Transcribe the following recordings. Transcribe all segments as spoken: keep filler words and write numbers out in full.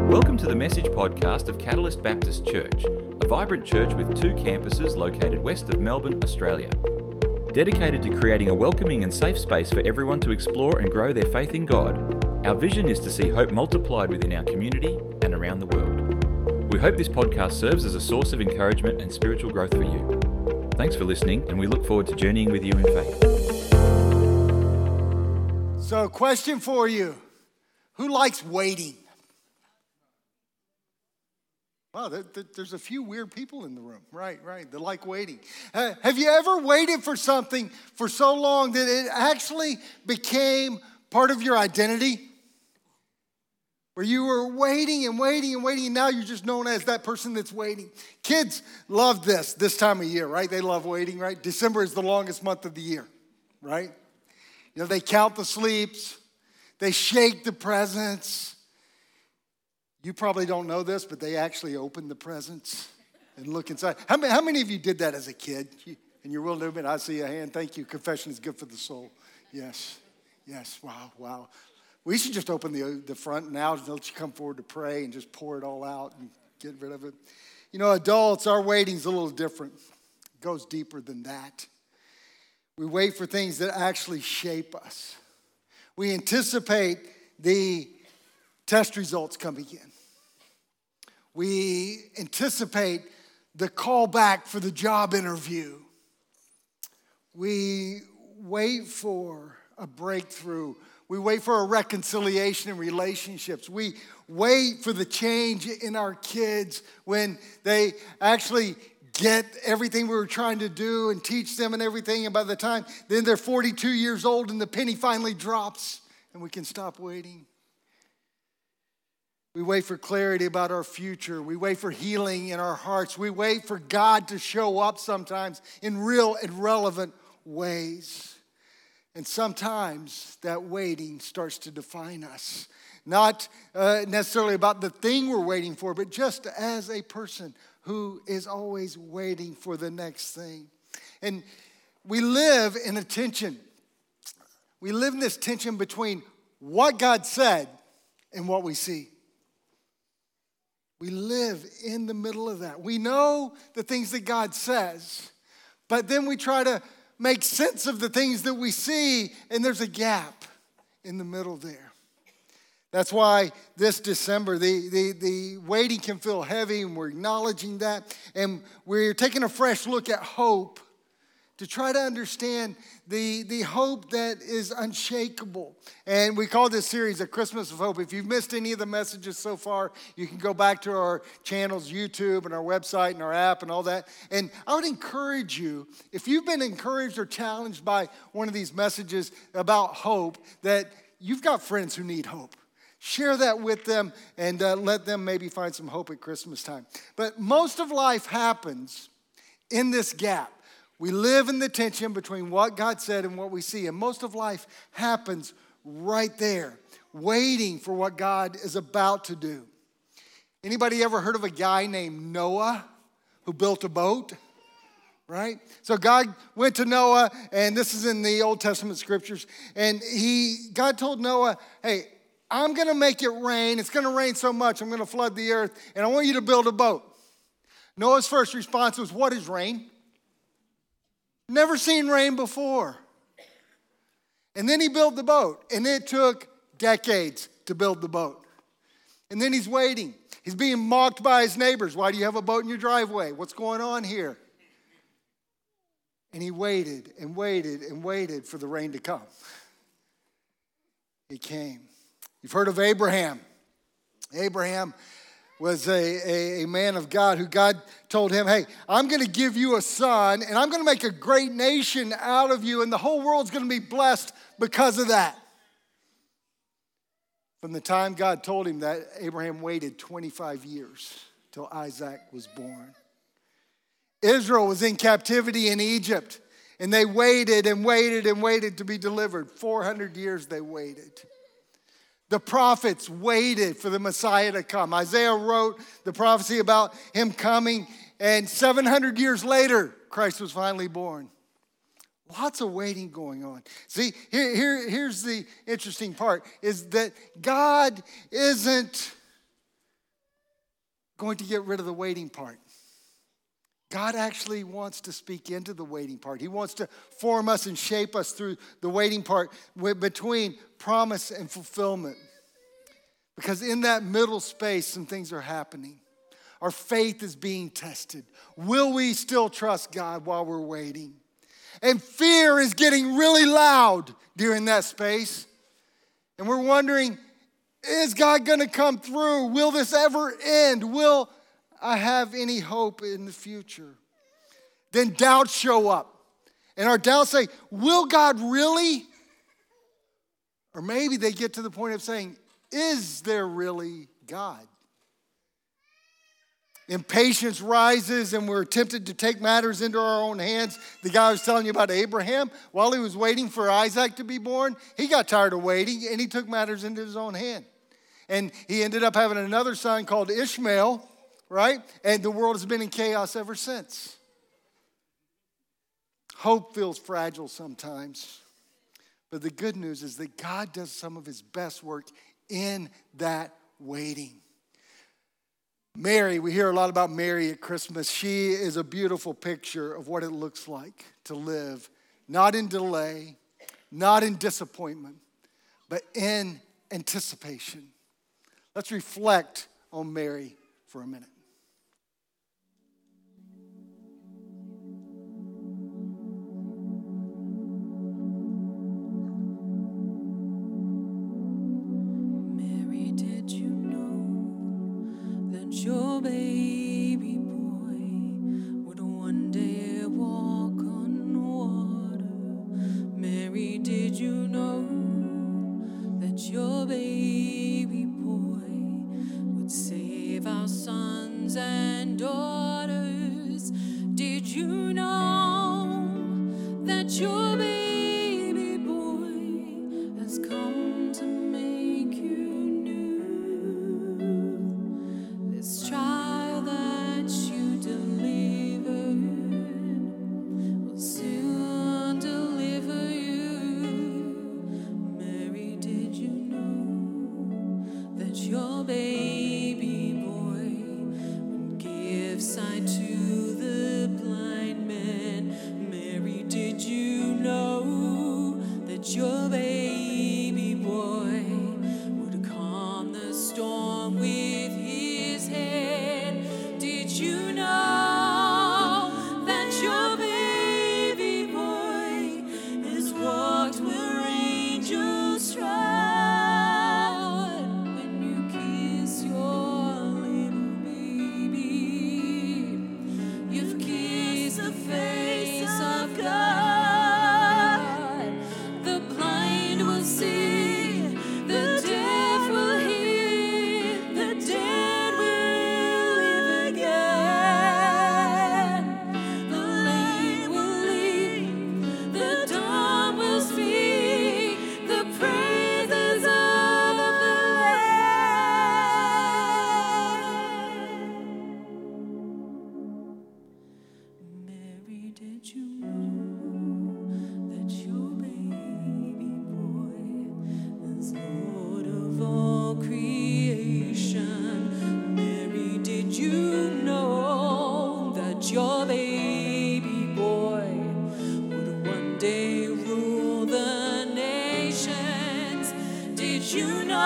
Welcome to the Message podcast of Catalyst Baptist Church, a vibrant church with two campuses located west of Melbourne, Australia. Dedicated to creating a welcoming and safe space for everyone to explore and grow their faith in God, our vision is to see hope multiplied within our community and around the world. We hope this podcast serves as a source of encouragement and spiritual growth for you. Thanks for listening, and we look forward to journeying with you in faith. So, question for you. Who likes waiting? Wow, there, there, there's a few weird people in the room. Right, right. They like waiting. Uh, have you ever waited for something for so long that it actually became part of your identity? Where you were waiting and waiting and waiting, and now you're just known as that person that's waiting. Kids love this, this time of year, right? They love waiting, right? December is the longest month of the year, right? You know, they count the sleeps. They shake the presents. You probably don't know this, but they actually open the presents and look inside. How many, how many of you did that as a kid? And you're willing to admit, I see a hand. Thank you. Confession is good for the soul. Yes. Yes. Wow. Wow. We should just open the, the front now and let you come forward to pray and just pour it all out and get rid of it. You know, adults, our waiting's a little different. It goes deeper than that. We wait for things that actually shape us. We anticipate the test results coming in. We anticipate the call back for the job interview. We wait for a breakthrough. We wait for a reconciliation in relationships. We wait for the change in our kids when they actually get everything we were trying to do and teach them and everything. And by the time then they're forty-two years old and the penny finally drops and we can stop waiting. We wait for clarity about our future. We wait for healing in our hearts. We wait for God to show up sometimes in real and relevant ways. And sometimes that waiting starts to define us. Not uh, necessarily about the thing we're waiting for, but just as a person who is always waiting for the next thing. And we live in a tension. We live in this tension between what God said and what we see. We live in the middle of that. We know the things that God says, but then we try to make sense of the things that we see, and there's a gap in the middle there. That's why this December, the, the, the waiting can feel heavy, and we're acknowledging that, and we're taking a fresh look at hope to try to understand the, the hope that is unshakable. And we call this series A Christmas of Hope. If you've missed any of the messages so far, you can go back to our channels, YouTube, and our website, and our app, and all that. And I would encourage you, if you've been encouraged or challenged by one of these messages about hope, that you've got friends who need hope. Share that with them and uh, let them maybe find some hope at Christmas time. But most of life happens in this gap. We live in the tension between what God said and what we see. And most of life happens right there, waiting for what God is about to do. Anybody ever heard of a guy named Noah who built a boat? Right? So God went to Noah, and this is in the Old Testament scriptures, and he, God told Noah, hey, I'm going to make it rain. It's going to rain so much, I'm going to flood the earth, and I want you to build a boat. Noah's first response was, what is rain? Never seen rain before. And then he built the boat, and it took decades to build the boat. And then he's waiting. He's being mocked by his neighbors. Why do you have a boat in your driveway? What's going on here? And he waited and waited and waited for the rain to come. It came. You've heard of Abraham. Abraham was a, a, a man of God who God told him, hey, I'm going to give you a son, and I'm going to make a great nation out of you, and the whole world's going to be blessed because of that. From the time God told him that, Abraham waited twenty-five years till Isaac was born. Israel was in captivity in Egypt, and they waited and waited and waited to be delivered. four hundred years they waited. The prophets waited for the Messiah to come. Isaiah wrote the prophecy about him coming, and seven hundred years later, Christ was finally born. Lots of waiting going on. See, here, here, here's the interesting part, is that God isn't going to get rid of the waiting part. God actually wants to speak into the waiting part. He wants to form us and shape us through the waiting part between promise and fulfillment. Because in that middle space, some things are happening. Our faith is being tested. Will we still trust God while we're waiting? And fear is getting really loud during that space. And we're wondering, is God going to come through? Will this ever end? Will I have any hope in the future? Then doubts show up. And our doubts say, will God really? Or maybe they get to the point of saying, is there really God? Impatience rises and we're tempted to take matters into our own hands. The guy I was telling you about, Abraham, while he was waiting for Isaac to be born, he got tired of waiting and he took matters into his own hand. And he ended up having another son called Ishmael, right? And the world has been in chaos ever since. Hope feels fragile sometimes. But the good news is that God does some of his best work in that waiting. Mary, we hear a lot about Mary at Christmas. She is a beautiful picture of what it looks like to live, not in delay, not in disappointment, but in anticipation. Let's reflect on Mary for a minute. Your baby boy would one day walk on water. Mary, did you know that your baby boy would save our sons and daughters? Did you know that your baby boy has come to make you new? This child that you delivered will soon deliver you. Mary, did you know that your baby boy would give sight to the blind man? Mary, did you know that your baby boy would calm the storm with his hand? Did you know that your baby boy has walked where angels trod? When you kiss your little baby, you've kissed the face of God. The blind will see, the deaf will hear, the dead will live again. The lame will leap, the dumb will speak, the praises of the Lamb. Mary, did you know that your baby boy is Lord of all creation? Mary, did you know that your baby boy would one day rule the nations? Did you know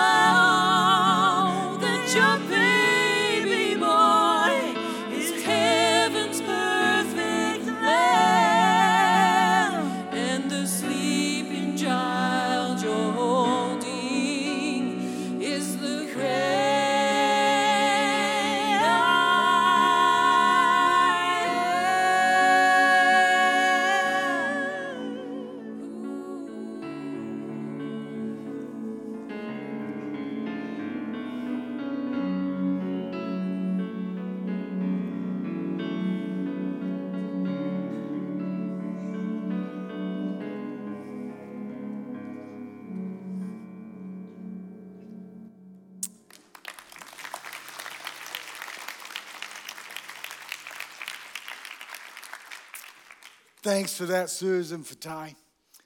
that your baby boy is heaven's perfect lamb? And the sleeping child you're holding is the great Thanks for that, Susan Fatai.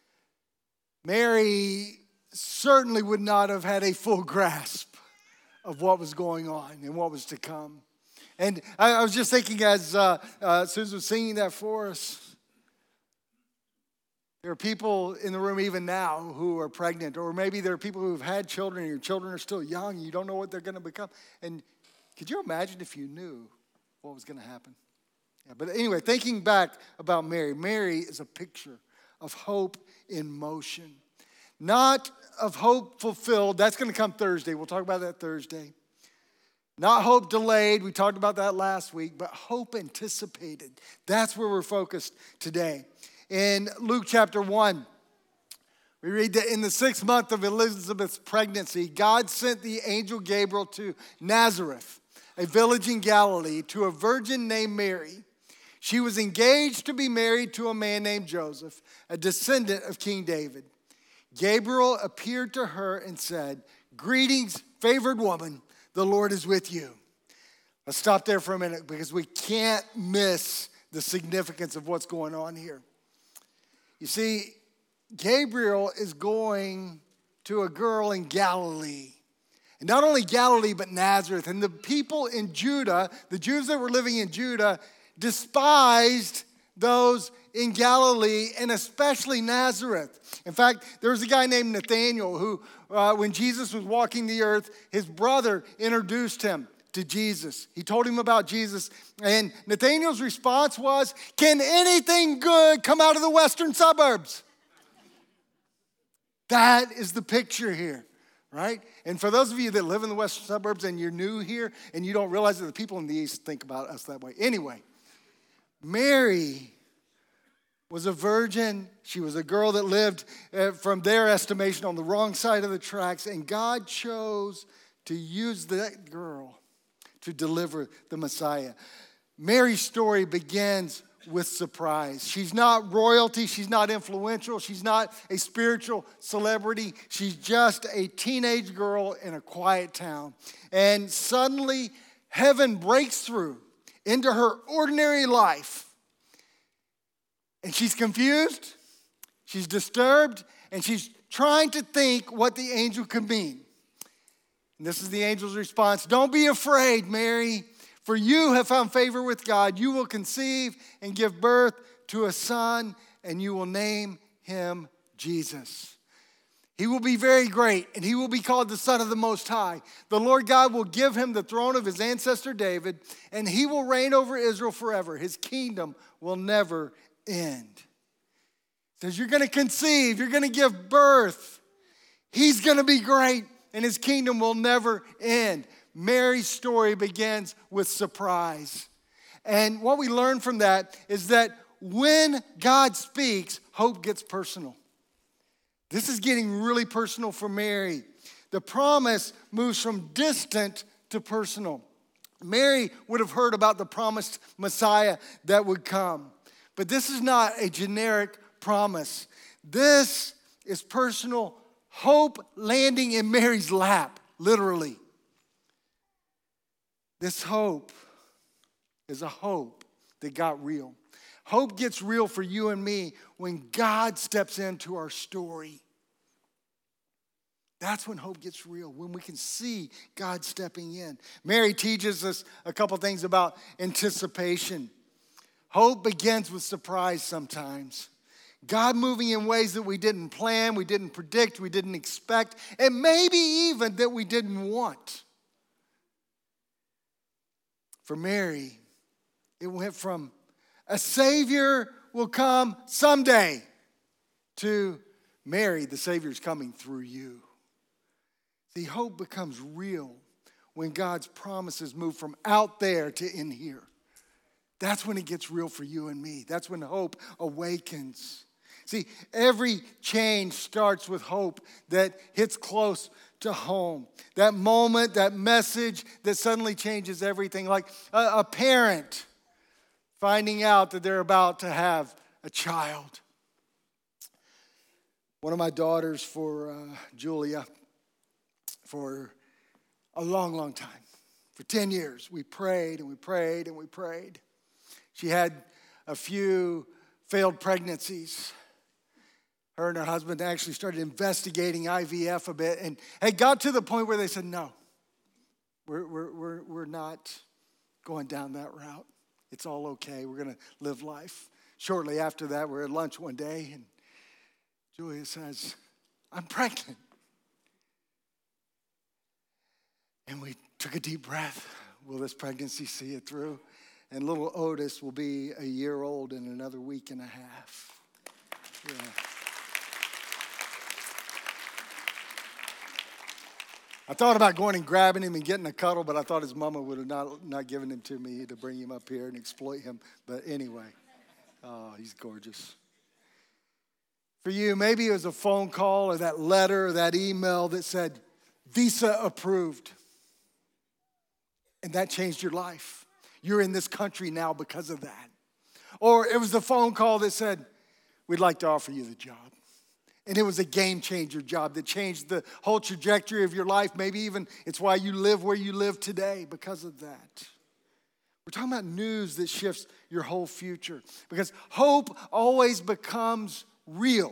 Mary certainly would not have had a full grasp of what was going on and what was to come. And I, I was just thinking as uh, uh, Susan was singing that for us, there are people in the room even now who are pregnant, or maybe there are people who have had children and your children are still young and you don't know what they're going to become. And could you imagine if you knew what was going to happen? Yeah, but anyway, thinking back about Mary, Mary is a picture of hope in motion. Not of hope fulfilled. That's going to come Thursday. We'll talk about that Thursday. Not hope delayed. We talked about that last week. But hope anticipated. That's where we're focused today. In Luke chapter one, we read that in the sixth month of Elizabeth's pregnancy, God sent the angel Gabriel to Nazareth, a village in Galilee, to a virgin named Mary. She was engaged to be married to a man named Joseph, a descendant of King David. Gabriel appeared to her and said, "Greetings, favored woman, the Lord is with you." Let's stop there for a minute because we can't miss the significance of what's going on here. You see, Gabriel is going to a girl in Galilee. And not only Galilee, but Nazareth. And the people in Judah, the Jews that were living in Judah, despised those in Galilee and especially Nazareth. In fact, there was a guy named Nathanael who, uh, when Jesus was walking the earth, his brother introduced him to Jesus. He told him about Jesus, and Nathanael's response was, "Can anything good come out of the western suburbs?" That is the picture here, right? And for those of you that live in the western suburbs and you're new here and you don't realize that the people in the east think about us that way. Anyway, Mary was a virgin. She was a girl that lived, uh, from their estimation, on the wrong side of the tracks, and God chose to use that girl to deliver the Messiah. Mary's story begins with surprise. She's not royalty. She's not influential. She's not a spiritual celebrity. She's just a teenage girl in a quiet town. And suddenly, heaven breaks through into her ordinary life. And she's confused. She's disturbed. And she's trying to think what the angel could mean. And this is the angel's response. "Don't be afraid, Mary, for you have found favor with God. You will conceive and give birth to a son, and you will name him Jesus. He will be very great, and he will be called the Son of the Most High. The Lord God will give him the throne of his ancestor David, and he will reign over Israel forever. His kingdom will never end." It says you're going to conceive, you're going to give birth. He's going to be great, and his kingdom will never end. Mary's story begins with surprise. And what we learn from that is that when God speaks, hope gets personal. This is getting really personal for Mary. The promise moves from distant to personal. Mary would have heard about the promised Messiah that would come. But this is not a generic promise. This is personal hope landing in Mary's lap, literally. This hope is a hope that got real. Hope gets real for you and me when God steps into our story. That's when hope gets real, when we can see God stepping in. Mary teaches us a couple things about anticipation. Hope begins with surprise sometimes. God moving in ways that we didn't plan, we didn't predict, we didn't expect, and maybe even that we didn't want. For Mary, it went from a Savior will come someday to Mary, the Savior's coming through you. See, hope becomes real when God's promises move from out there to in here. That's when it gets real for you and me. That's when hope awakens. See, every change starts with hope that hits close to home. That moment, that message that suddenly changes everything. Like a, a parent finding out that they're about to have a child. One of my daughters, for uh, Julia, for a long, long time, for ten years, we prayed and we prayed and we prayed. She had a few failed pregnancies. Her and her husband actually started investigating I V F a bit and had got to the point where they said, no, we're, we're, we're, we're not going down that route. It's all okay. We're going to live life. Shortly after that, we're at lunch one day, and Julia says, I'm pregnant. And we took a deep breath. Will this pregnancy see it through? And little Otis will be a year old in another week and a half. Yeah. I thought about going and grabbing him and getting a cuddle, but I thought his mama would have not, not given him to me to bring him up here and exploit him. But anyway, oh, he's gorgeous. For you, maybe it was a phone call or that letter or that email that said, visa approved. And that changed your life. You're in this country now because of that. Or it was the phone call that said, we'd like to offer you the job. And it was a game changer job that changed the whole trajectory of your life. Maybe even it's why you live where you live today because of that. We're talking about news that shifts your whole future. Because hope always becomes real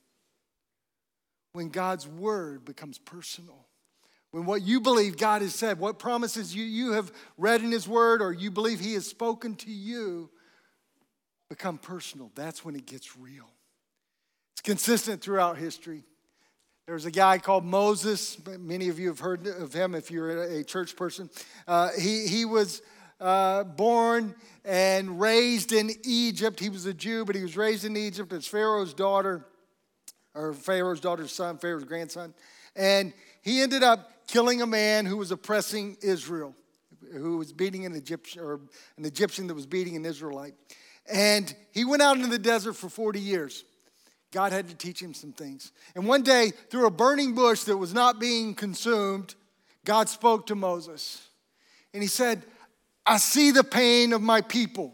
when God's word becomes personal. When what you believe God has said, what promises you, you have read in his word or you believe he has spoken to you become personal. That's when it gets real. It's consistent throughout history. There was a guy called Moses. Many of you have heard of him if you're a church person. Uh, he, he was uh, born and raised in Egypt. He was a Jew, but he was raised in Egypt as Pharaoh's daughter, or Pharaoh's daughter's son, Pharaoh's grandson. And he ended up killing a man who was oppressing Israel, who was beating an Egyptian, or an Egyptian that was beating an Israelite. And he went out into the desert for forty years. God had to teach him some things. And one day, through a burning bush that was not being consumed, God spoke to Moses. And he said, I see the pain of my people.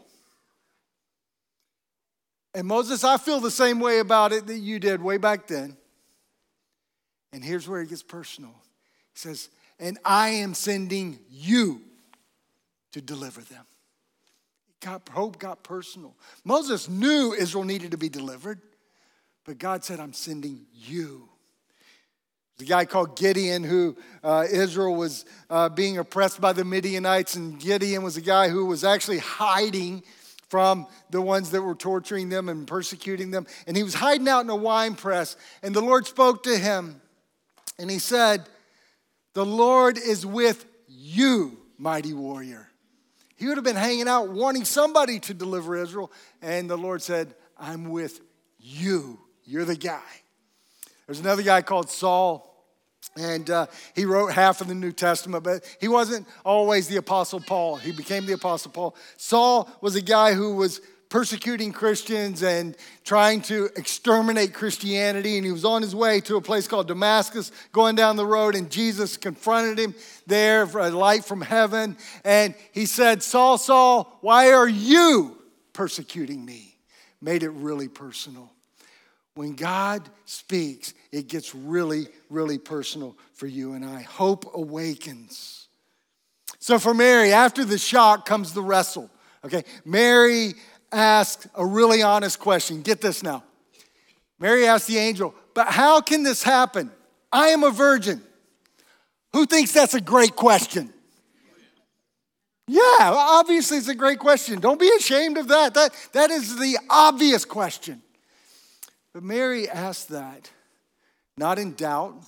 And Moses, I feel the same way about it that you did way back then. And here's where it gets personal. He says, and I am sending you to deliver them. God, hope got personal. Moses knew Israel needed to be delivered. But God said, I'm sending you. There's a guy called Gideon who uh, Israel was uh, being oppressed by the Midianites. And Gideon was a guy who was actually hiding from the ones that were torturing them and persecuting them. And he was hiding out in a wine press. And the Lord spoke to him. And he said, the Lord is with you, mighty warrior. He would have been hanging out wanting somebody to deliver Israel. And the Lord said, I'm with you. You're the guy. There's another guy called Saul, and uh, he wrote half of the New Testament, but he wasn't always the Apostle Paul. He became the Apostle Paul. Saul was a guy who was persecuting Christians and trying to exterminate Christianity, and he was on his way to a place called Damascus, going down the road, and Jesus confronted him there for a light from heaven, and he said, Saul, Saul, why are you persecuting me? Made it really personal. When God speaks, it gets really, really personal for you and I. Hope awakens. So for Mary, after the shock comes the wrestle. Okay, Mary asked a really honest question. Get this now. Mary asked the angel, but how can this happen? I am a virgin. Who thinks that's a great question? Yeah, obviously it's a great question. Don't be ashamed of that. That, that is the obvious question. But Mary asked that, not in doubt,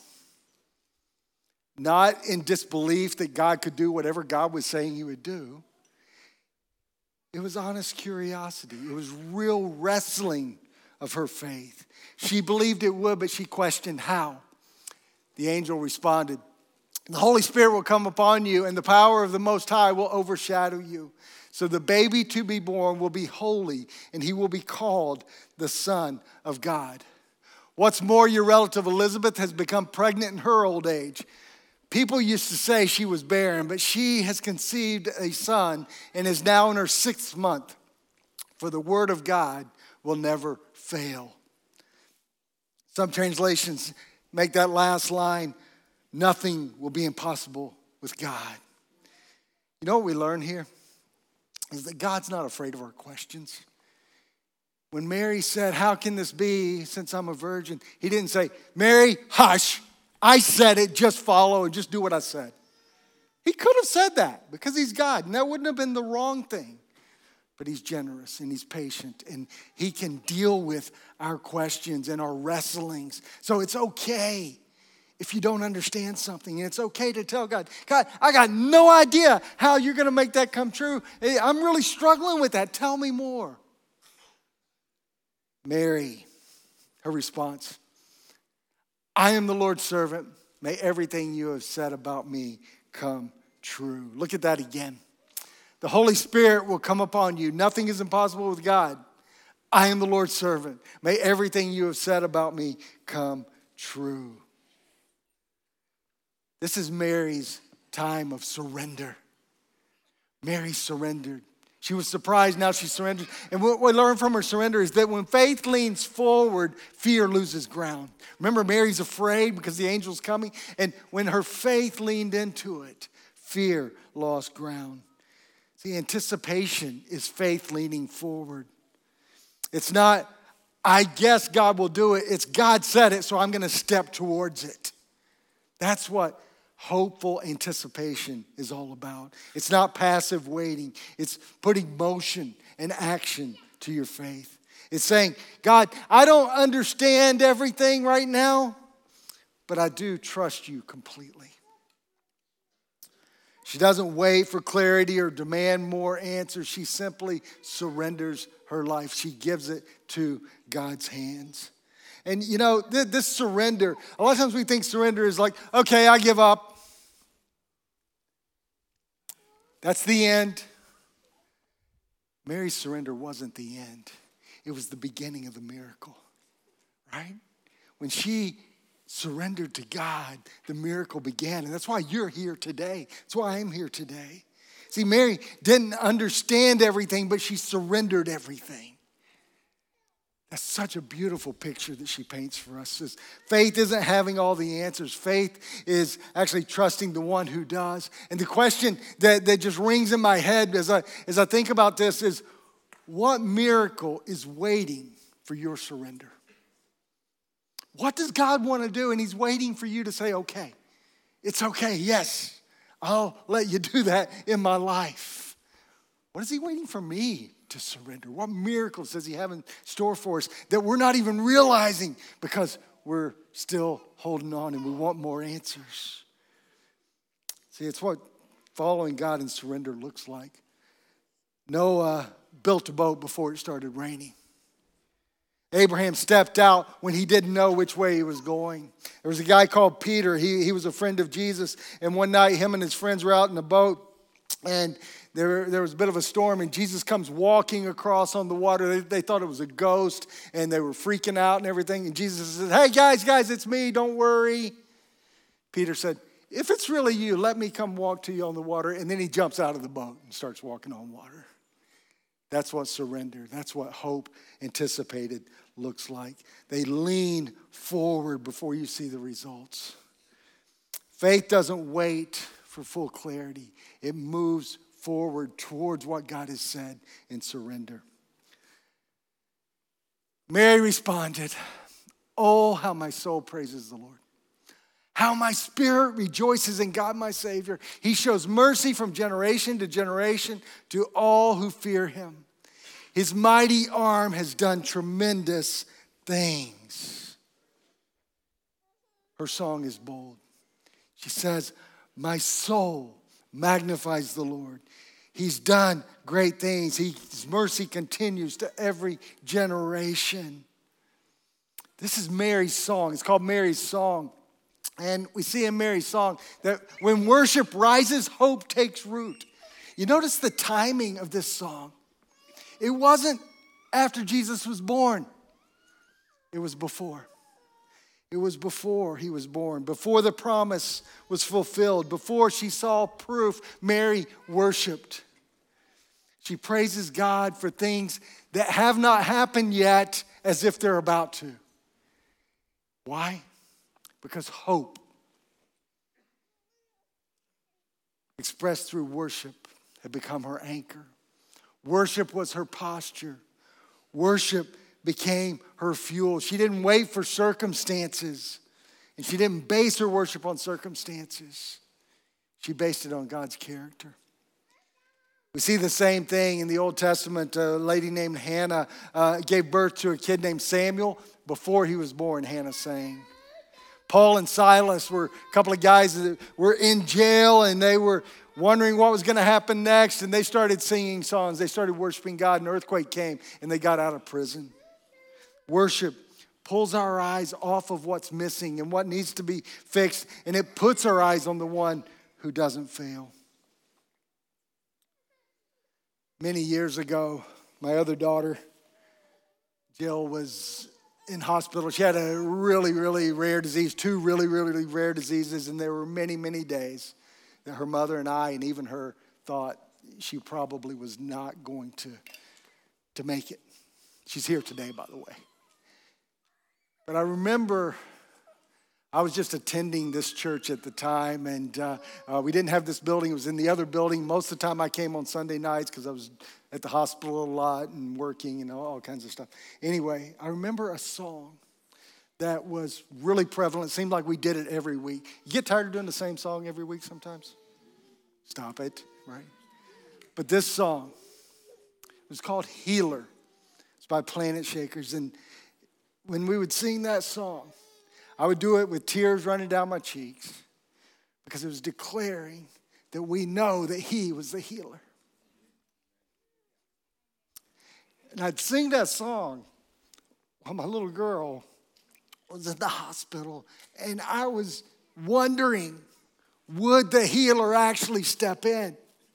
not in disbelief that God could do whatever God was saying he would do. It was honest curiosity. It was real wrestling of her faith. She believed it would, but she questioned how. The angel responded, the Holy Spirit will come upon you, and the power of the Most High will overshadow you. So the baby to be born will be holy, and he will be called the Son of God. What's more, your relative Elizabeth has become pregnant in her old age. People used to say she was barren, but she has conceived a son and is now in her sixth month. For the word of God will never fail. Some translations make that last line, nothing will be impossible with God. You know what we learn here? Is that God's not afraid of our questions. When Mary said, how can this be since I'm a virgin? He didn't say, Mary, hush. I said it, just follow and just do what I said. He could have said that because he's God, and that wouldn't have been the wrong thing. But he's generous and he's patient, and he can deal with our questions and our wrestlings. So it's okay if you don't understand something, and it's okay to tell God, God, I got no idea how you're going to make that come true. Hey, I'm really struggling with that. Tell me more. Mary, her response, I am the Lord's servant. May everything you have said about me come true. Look at that again. The Holy Spirit will come upon you. Nothing is impossible with God. I am the Lord's servant. May everything you have said about me come true. This is Mary's time of surrender. Mary surrendered. She was surprised, now she surrendered. And what we learn from her surrender is that when faith leans forward, fear loses ground. Remember, Mary's afraid because the angel's coming. And when her faith leaned into it, fear lost ground. See, anticipation is faith leaning forward. It's not, I guess God will do it. It's God said it, so I'm going to step towards it. That's what hopeful anticipation is all about. It's not passive waiting. It's putting motion and action to your faith. It's saying, God, I don't understand everything right now, but I do trust you completely. She doesn't wait for clarity or demand more answers. She simply surrenders her life. She gives it to God's hands. And you know, th- this surrender, a lot of times we think surrender is like, okay, I give up. That's the end. Mary's surrender wasn't the end. It was the beginning of the miracle, right? When she surrendered to God, the miracle began. And that's why you're here today. That's why I'm here today. See, Mary didn't understand everything, but she surrendered everything. That's such a beautiful picture that she paints for us. Says, faith isn't having all the answers. Faith is actually trusting the one who does. And the question that, that just rings in my head as I, as I think about this is, what miracle is waiting for your surrender? What does God want to do? And he's waiting for you to say, okay, it's okay, yes, I'll let you do that in my life. What is he waiting for me to surrender? What miracles does he have in store for us that we're not even realizing because we're still holding on and we want more answers? See, it's what following God in surrender looks like. Noah built a boat before it started raining. Abraham stepped out when he didn't know which way he was going. There was a guy called Peter. He, he was a friend of Jesus. And one night, him and his friends were out in a boat. And there, there was a bit of a storm. And Jesus comes walking across on the water. They, they thought it was a ghost. And they were freaking out and everything. And Jesus said, hey, guys, guys, it's me. Don't worry. Peter said, if it's really you, let me come walk to you on the water. And then he jumps out of the boat and starts walking on water. That's what surrender, that's what hope anticipated looks like. They lean forward before you see the results. Faith doesn't wait for full clarity. It moves forward towards what God has said in surrender. Mary responded, oh, how my soul praises the Lord. How my spirit rejoices in God my Savior. He shows mercy from generation to generation to all who fear him. His mighty arm has done tremendous things. Her song is bold. She says, my soul magnifies the Lord. He's done great things. His mercy continues to every generation. This is Mary's song. It's called Mary's song. And we see in Mary's song that when worship rises, hope takes root. You notice the timing of this song. It wasn't after Jesus was born. It was before. It was before he was born, before the promise was fulfilled, before she saw proof. Mary worshiped. She praises God for things that have not happened yet as if they're about to. Why? Because hope expressed through worship had become her anchor. Worship was her posture. Worship became her fuel. She didn't wait for circumstances, and she didn't base her worship on circumstances. She based it on God's character. We see the same thing in the Old Testament. A lady named Hannah uh, gave birth to a kid named Samuel. Before he was born, Hannah sang. Paul and Silas were a couple of guys that were in jail, and they were wondering what was going to happen next, and they started singing songs. They started worshiping God. An earthquake came, and they got out of prison. Worship pulls our eyes off of what's missing and what needs to be fixed, and it puts our eyes on the one who doesn't fail. Many years ago, my other daughter, Jill, was in hospital. She had a really, really rare disease, two really, really rare diseases, and there were many, many days that her mother and I and even her thought she probably was not going to, to make it. She's here today, by the way. But I remember I was just attending this church at the time, and uh, uh, we didn't have this building. It was in the other building. Most of the time I came on Sunday nights because I was at the hospital a lot and working and all, all kinds of stuff. Anyway, I remember a song that was really prevalent. It seemed like we did it every week. You get tired of doing the same song every week sometimes? Stop it, right? But this song was called Healer. It's by Planet Shakers. And when we would sing that song, I would do it with tears running down my cheeks because it was declaring that we know that he was the healer. And I'd sing that song while my little girl was in the hospital, and I was wondering, would the healer actually step in?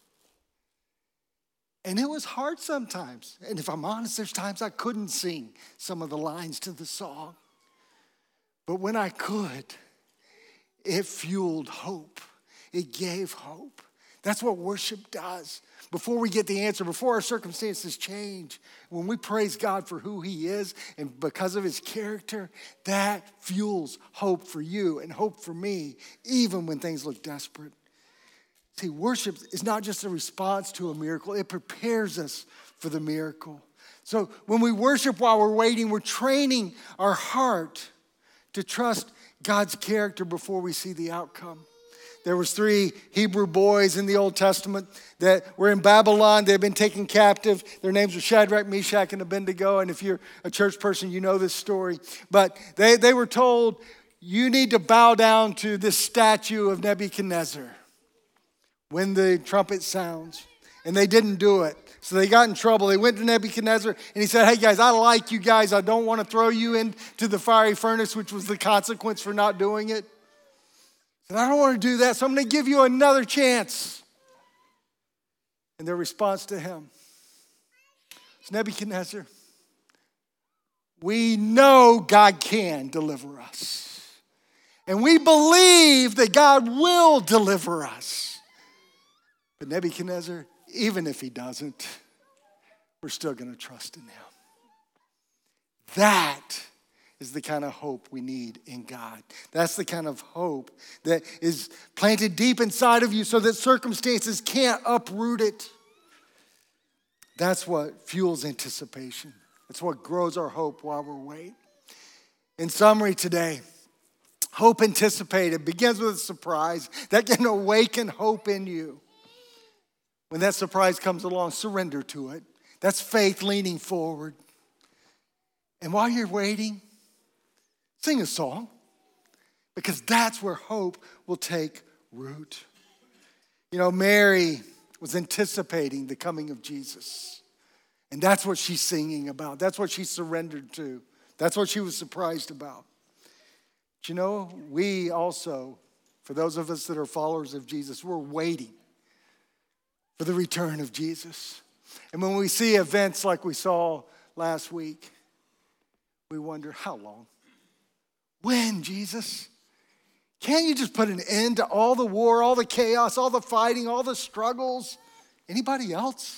And it was hard sometimes. And if I'm honest, there's times I couldn't sing some of the lines to the song. But when I could, it fueled hope. It gave hope. That's what worship does. Before we get the answer, before our circumstances change, when we praise God for who he is and because of his character, that fuels hope for you and hope for me, even when things look desperate. See, worship is not just a response to a miracle. It prepares us for the miracle. So when we worship while we're waiting, we're training our heart to trust God's character before we see the outcome. There was three Hebrew boys in the Old Testament that were in Babylon. They've been taken captive. Their names were Shadrach, Meshach, and Abednego. And if you're a church person, you know this story. But they, they were told, you need to bow down to this statue of Nebuchadnezzar when the trumpet sounds. And they didn't do it. So they got in trouble. They went to Nebuchadnezzar and he said, hey guys, I like you guys. I don't want to throw you into the fiery furnace, which was the consequence for not doing it. He said, I don't want to do that, so I'm going to give you another chance. And their response to him is, Nebuchadnezzar, we know God can deliver us. And we believe that God will deliver us. But Nebuchadnezzar, even if he doesn't, we're still going to trust in him. That is the kind of hope we need in God. That's the kind of hope that is planted deep inside of you so that circumstances can't uproot it. That's what fuels anticipation. That's what grows our hope while we're waiting. In summary today, hope anticipated begins with a surprise that can awaken hope in you. When that surprise comes along, surrender to it. That's faith leaning forward. And while you're waiting, sing a song, because that's where hope will take root. You know, Mary was anticipating the coming of Jesus. And that's what she's singing about. That's what she surrendered to. That's what she was surprised about. But you know, we also, for those of us that are followers of Jesus, we're waiting for the return of Jesus. And when we see events like we saw last week, we wonder, how long? When, Jesus? Can't you just put an end to all the war, all the chaos, all the fighting, all the struggles? Anybody else?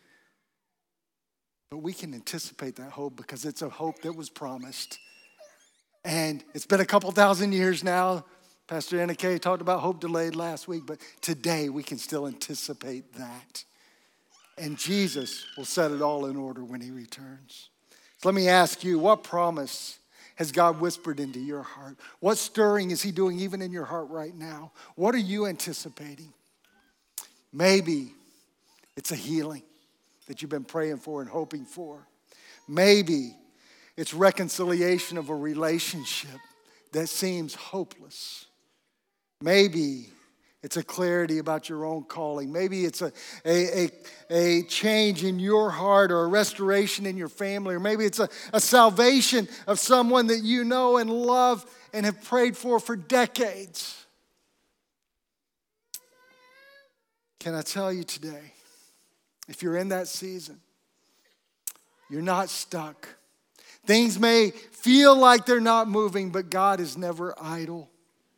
But we can anticipate that hope because it's a hope that was promised. And it's been a couple thousand years now. Pastor Anna Kay talked about hope delayed last week, but today we can still anticipate that. And Jesus will set it all in order when he returns. So let me ask you, what promise has God whispered into your heart? What stirring is he doing even in your heart right now? What are you anticipating? Maybe it's a healing that you've been praying for and hoping for. Maybe it's reconciliation of a relationship that seems hopeless. Maybe it's a clarity about your own calling. Maybe it's a, a, a, a change in your heart or a restoration in your family. Or maybe it's a, a salvation of someone that you know and love and have prayed for for decades. Can I tell you today, if you're in that season, you're not stuck. Things may feel like they're not moving, but God is never idle.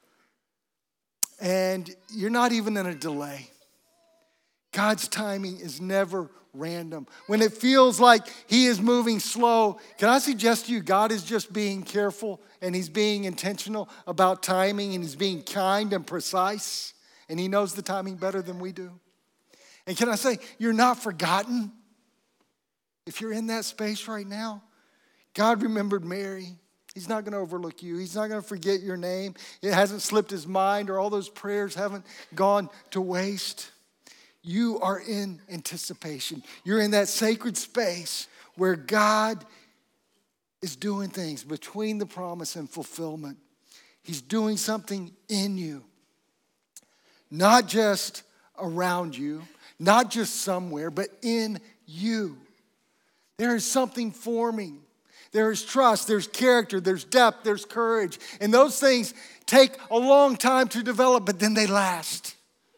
And you're not even in a delay. God's timing is never random. When it feels like he is moving slow, can I suggest to you God is just being careful and he's being intentional about timing and he's being kind and precise and he knows the timing better than we do. And can I say, you're not forgotten? If you're in that space right now, God remembered Mary. He's not going to overlook you. He's not going to forget your name. It hasn't slipped his mind or all those prayers haven't gone to waste. You are in anticipation. You're in that sacred space where God is doing things between the promise and fulfillment. He's doing something in you. Not just around you, not just somewhere, but in you. There is something forming. There is trust, there's character, there's depth, there's courage. And those things take a long time to develop, but then they last.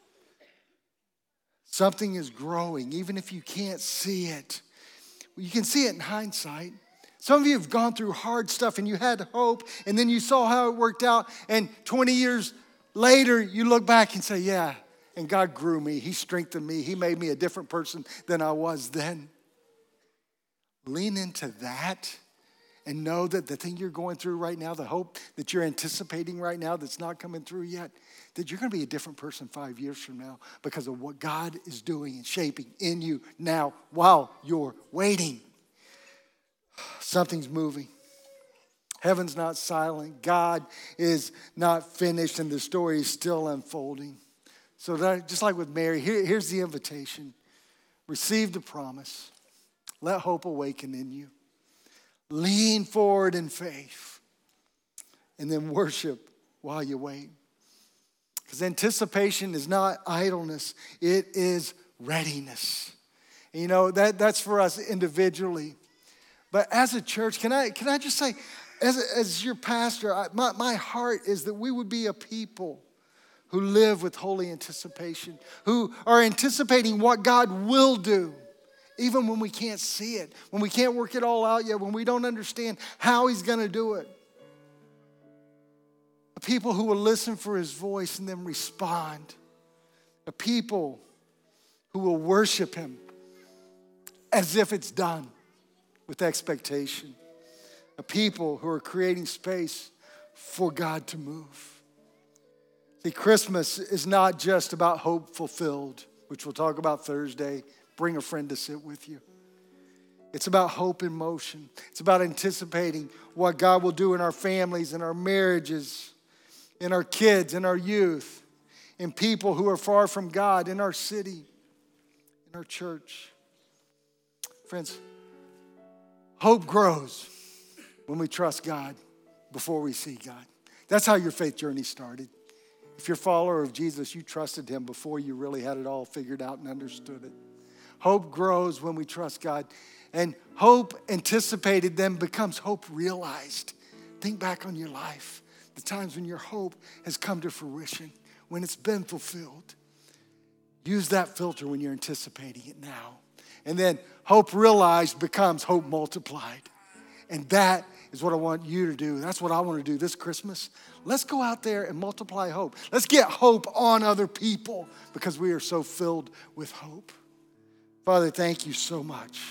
Something is growing, even if you can't see it. You can see it in hindsight. Some of you have gone through hard stuff and you had hope, and then you saw how it worked out, and twenty years later, you look back and say, yeah, and God grew me. He strengthened me. He made me a different person than I was then. Lean into that. And know that the thing you're going through right now, the hope that you're anticipating right now that's not coming through yet, that you're going to be a different person five years from now because of what God is doing and shaping in you now while you're waiting. Something's moving. Heaven's not silent. God is not finished and the story is still unfolding. So that, just like with Mary, here, here's the invitation. Receive the promise. Let hope awaken in you. Lean forward in faith and then worship while you wait. Because anticipation is not idleness, it is readiness. And you know, that, that's for us individually. But as a church, can I, can I just say, as, as your pastor, I, my, my heart is that we would be a people who live with holy anticipation, who are anticipating what God will do. Even when we can't see it, when we can't work it all out yet, when we don't understand how he's going to do it. A people who will listen for his voice and then respond. A people who will worship him as if it's done with expectation. A people who are creating space for God to move. See, Christmas is not just about hope fulfilled, which we'll talk about Thursday. Bring a friend to sit with you. It's about hope in motion. It's about anticipating what God will do in our families, in our marriages, in our kids, in our youth, in people who are far from God, in our city, in our church. Friends, hope grows when we trust God before we see God. That's how your faith journey started. If you're a follower of Jesus, you trusted him before you really had it all figured out and understood it. Hope grows when we trust God. And hope anticipated then becomes hope realized. Think back on your life. The times when your hope has come to fruition. When it's been fulfilled. Use that filter when you're anticipating it now. And then hope realized becomes hope multiplied. And that is what I want you to do. That's what I want to do this Christmas. Let's go out there and multiply hope. Let's get hope on other people because we are so filled with hope. Father, thank you so much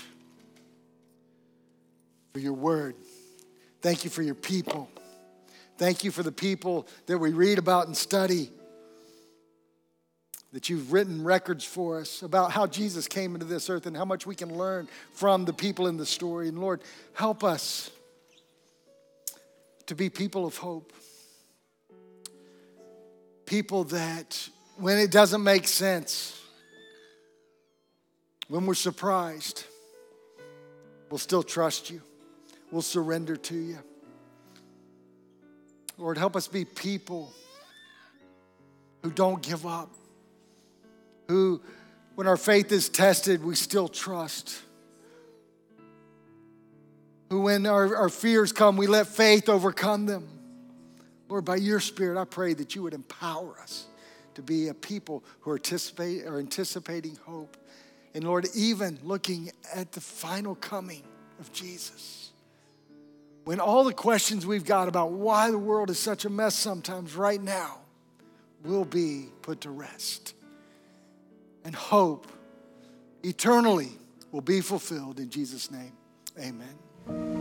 for your word. Thank you for your people. Thank you for the people that we read about and study, that you've written records for us about how Jesus came into this earth and how much we can learn from the people in the story. And Lord, help us to be people of hope. People that, when it doesn't make sense, when we're surprised, we'll still trust you. We'll surrender to you. Lord, help us be people who don't give up, who, when our faith is tested, we still trust. Who, when our, our fears come, we let faith overcome them. Lord, by your Spirit, I pray that you would empower us to be a people who are, anticipate, are anticipating hope. And Lord, even looking at the final coming of Jesus. When all the questions we've got about why the world is such a mess sometimes right now will be put to rest. And hope eternally will be fulfilled in Jesus' name. Amen.